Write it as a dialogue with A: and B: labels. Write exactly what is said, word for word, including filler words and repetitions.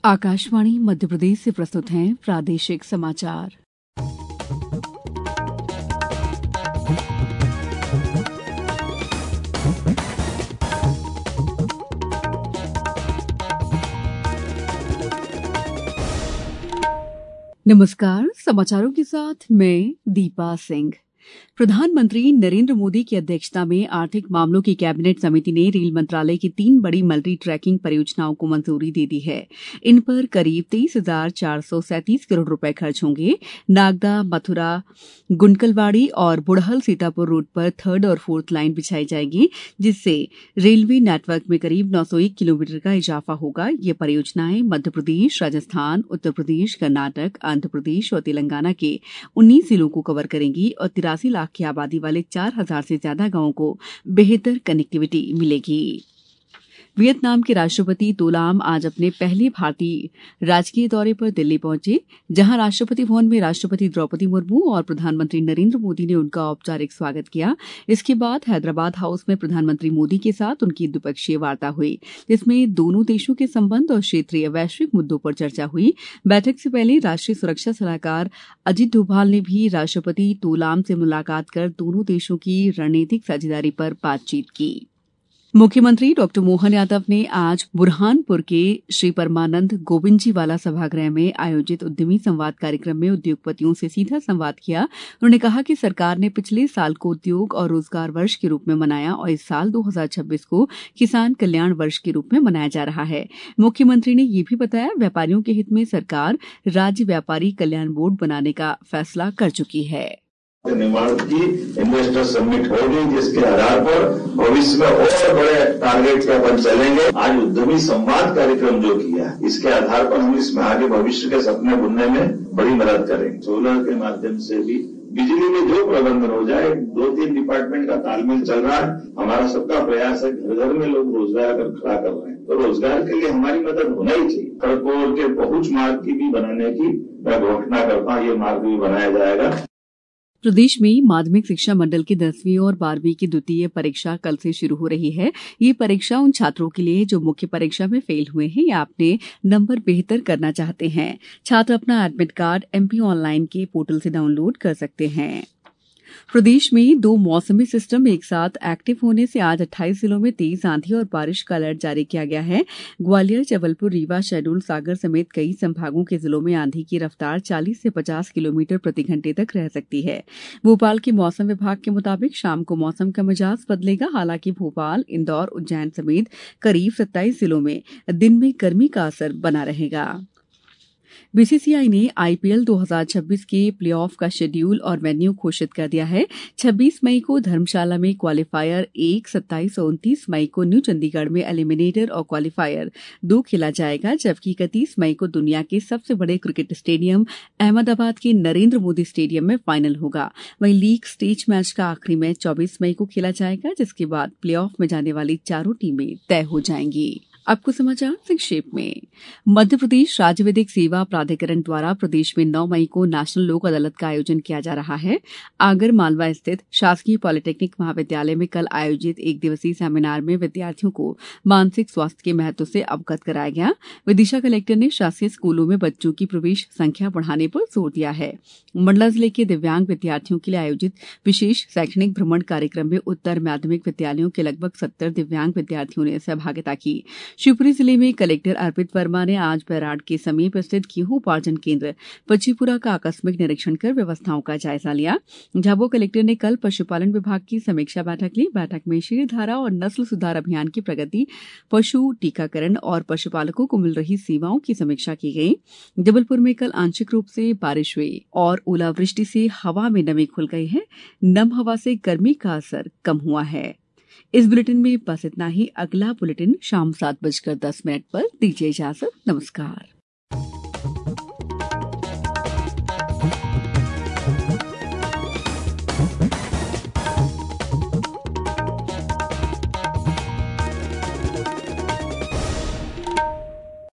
A: आकाशवाणी मध्य प्रदेश से प्रस्तुत हैं प्रादेशिक समाचार। नमस्कार, समाचारों के साथ मैं दीपा सिंह। प्रधानमंत्री नरेंद्र मोदी की अध्यक्षता में आर्थिक मामलों की कैबिनेट समिति ने रेल मंत्रालय की तीन बड़ी मल्टी ट्रैकिंग परियोजनाओं को मंजूरी दे दी है। इन पर करीब तेईस हजार चार सौ सैंतीस करोड़ रुपए खर्च होंगे। नागदा, मथुरा, गुंडकलवाड़ी और बुढ़हल सीतापुर रूट पर थर्ड और फोर्थ लाइन बिछाई जाएगी, जिससे रेलवे नेटवर्क में करीब नौ सौ एक किलोमीटर का इजाफा होगा। ये परियोजनाएं मध्य प्रदेश, राजस्थान, उत्तर प्रदेश, कर्नाटक, आंध्र प्रदेश और तेलंगाना के उन्नीस जिलों को कवर करेंगी और तिरासी लाख की आबादी वाले चार हजार से ज्यादा गांवों को बेहतर कनेक्टिविटी मिलेगी। वियतनाम के राष्ट्रपति तो लाम आज अपने पहले भारतीय राजकीय दौरे पर दिल्ली पहुंचे, जहां राष्ट्रपति भवन में राष्ट्रपति द्रौपदी मुर्मू और प्रधानमंत्री नरेंद्र मोदी ने उनका औपचारिक स्वागत किया। इसके बाद हैदराबाद हाउस में प्रधानमंत्री मोदी के साथ उनकी द्विपक्षीय वार्ता हुई, जिसमें दोनों देशों के संबंध और क्षेत्रीय वैश्विक मुद्दों पर चर्चा हुई। बैठक से पहले राष्ट्रीय सुरक्षा सलाहकार अजित डोभाल ने भी राष्ट्रपति तो लाम से मुलाकात कर दोनों देशों की रणनीतिक साझेदारी पर बातचीत की। मुख्यमंत्री डॉ मोहन यादव ने आज बुरहानपुर के श्री परमानंद गोविंदजी वाला सभागृह में आयोजित उद्यमी संवाद कार्यक्रम में उद्योगपतियों से सीधा संवाद किया। उन्होंने कहा कि सरकार ने पिछले साल को उद्योग और रोजगार वर्ष के रूप में मनाया और इस साल दो हजार छब्बीस को किसान कल्याण वर्ष के रूप में मनाया जा रहा है। मुख्यमंत्री ने ये भी बताया, व्यापारियों के हित में सरकार राज्य व्यापारी कल्याण बोर्ड बनाने का फैसला कर चुकी है।
B: निर्माण की इन्वेस्टर समिट होगी, जिसके आधार पर भविष्य में और बड़े टारगेट के अपन चलेंगे। आज उद्यमी संवाद कार्यक्रम जो किया, इसके आधार पर हम इसमें आगे भविष्य के सपने बुनने में बड़ी मदद करेंगे। सोलर के माध्यम से भी बिजली में जो प्रबंधन हो जाए, दो तीन डिपार्टमेंट का तालमेल चल रहा है। हमारा सबका प्रयास है, घर घर में लोग रोजगार अगर खड़ा कर रहे हैं तो रोजगार के लिए हमारी मदद होना ही चाहिए। सड़कों के पहुंच मार्ग की भी बनाने की मैं घोषणा करता हूँ, ये मार्ग भी बनाया जाएगा।
A: प्रदेश में माध्यमिक शिक्षा मंडल की दसवीं और बारहवीं की द्वितीय परीक्षा कल से शुरू हो रही है। ये परीक्षा उन छात्रों के लिए जो मुख्य परीक्षा में फेल हुए हैं या अपने नंबर बेहतर करना चाहते हैं। छात्र अपना एडमिट कार्ड एमपी ऑनलाइन के पोर्टल से डाउनलोड कर सकते हैं। प्रदेश में दो मौसमी सिस्टम एक साथ एक्टिव होने से आज अट्ठाईस जिलों में तेज आंधी और बारिश का अलर्ट जारी किया गया है। ग्वालियर, जबलपुर, रीवा, शहडोल, सागर समेत कई संभागों के जिलों में आंधी की रफ्तार चालीस से पचास किलोमीटर प्रति घंटे तक रह सकती है। भोपाल के मौसम विभाग के मुताबिक शाम को मौसम का मिजाज बदलेगा। हालांकि भोपाल, इंदौर, उज्जैन समेत करीब सत्ताईस जिलों में दिन में गर्मी का असर बना रहेगा। बीसीसीआई ने आईपीएल दो हजार छब्बीस के प्लेऑफ का शेड्यूल और वेन्यू घोषित कर दिया है। छब्बीस मई को धर्मशाला में क्वालीफायर एक, सत्ताईस और उनतीस मई को न्यू चंडीगढ़ में एलिमिनेटर और क्वालीफायर दो खेला जाएगा, जबकि इकतीस मई को दुनिया के सबसे बड़े क्रिकेट स्टेडियम अहमदाबाद के नरेंद्र मोदी स्टेडियम में फाइनल होगा। वहीं लीग स्टेज मैच का आखिरी मैच चौबीस मई को खेला जाएगा, जिसके बाद प्लेऑफ में जाने वाली चारों टीमें तय हो जाएंगी। अब कुछ समाचार संक्षेप में। मध्य प्रदेश राज्य विधिक सेवा प्राधिकरण द्वारा प्रदेश में नौ मई को नेशनल लोक अदालत का आयोजन किया जा रहा है। आगर मालवा स्थित शासकीय पॉलिटेक्निक महाविद्यालय में कल आयोजित एक दिवसीय सेमिनार में विद्यार्थियों को मानसिक स्वास्थ्य के महत्व से अवगत कराया गया। विदिशा कलेक्टर ने शासकीय स्कूलों में बच्चों की प्रवेश संख्या बढ़ाने पर जोर दिया है। मंडला जिले के दिव्यांग विद्यार्थियों के लिए आयोजित विशेष शैक्षणिक भ्रमण कार्यक्रम में उत्तर माध्यमिक विद्यालयों के लगभग सत्तर दिव्यांग विद्यार्थियों ने सहभागिता की। शिवपुरी जिले में कलेक्टर अर्पित वर्मा ने आज बैराड के समीप स्थित गेहूं उपार्जन केंद्र पच्चीपुरा का आकस्मिक निरीक्षण कर व्यवस्थाओं का जायजा लिया। झाबुआ कलेक्टर ने कल पशुपालन विभाग की समीक्षा बैठक ली। बैठक में क्षीरधारा और नस्ल सुधार अभियान की प्रगति, पशु टीकाकरण और पशुपालकों को मिल रही सेवाओं की समीक्षा की गई। जबलपुर में कल आंशिक रूप से बारिश हुई और ओलावृष्टि से हवा में नमी घुल गई है। नम हवा से गर्मी का असर कम हुआ है। इस बुलेटिन में बस इतना ही। अगला बुलेटिन शाम सात बजकर दस मिनट पर। दीजिए इजाजत। नमस्कार।